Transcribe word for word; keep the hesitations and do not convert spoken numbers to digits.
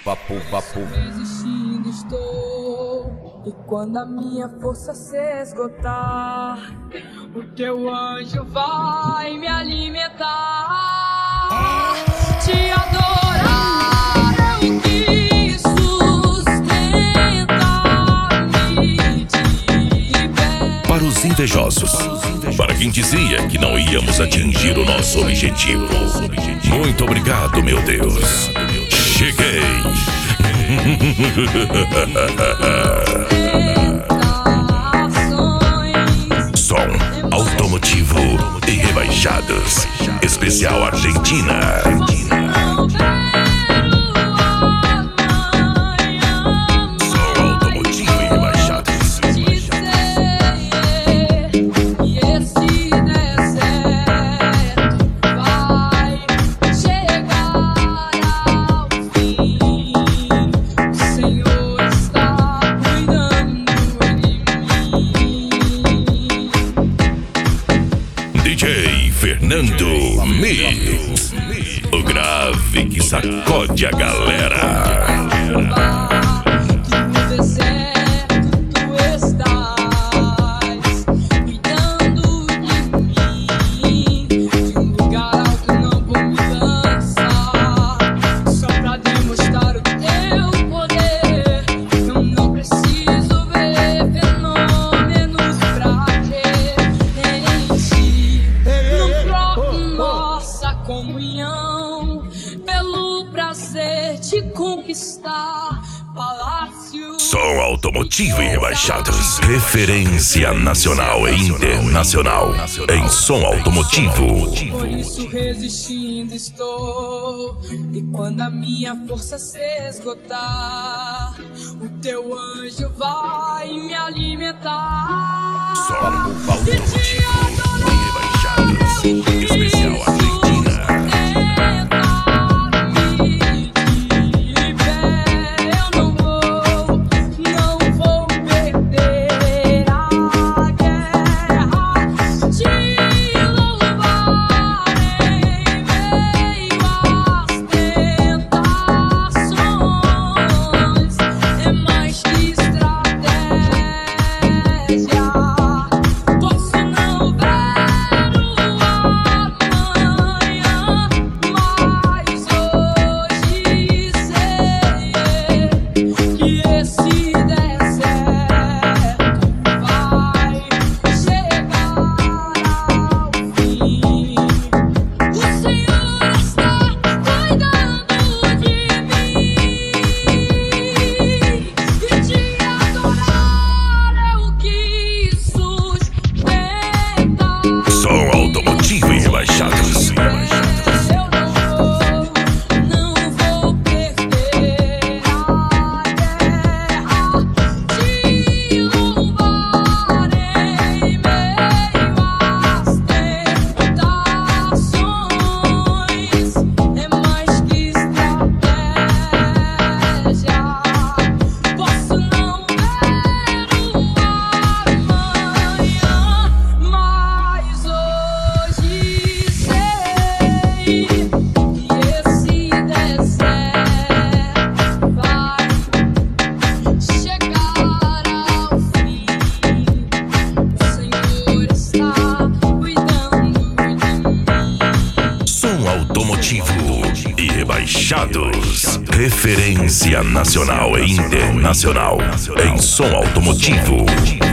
Papo, papo. Resistindo estou, e quando a minha força se esgotar, o teu anjo vai me alimentar. Te adorar é o que sustenta me de pé. Para os invejosos, para quem dizia que não íamos atingir o nosso objetivo, muito obrigado, meu Deus. Cheguei. Som automotivo e rebaixados. Especial Argentina. D J Fernando Mix, o grave que sacode a galera. Pelo prazer de conquistar palácio. Som automotivo e rebaixados. Referência nacional e internacional em som automotivo. Por isso resistindo estou, e quando a minha força se esgotar, o teu anjo vai me alimentar. Som automotivo e rebaixados. Especial Argentina. Automotivo e rebaixados. Referência nacional e internacional em som automotivo.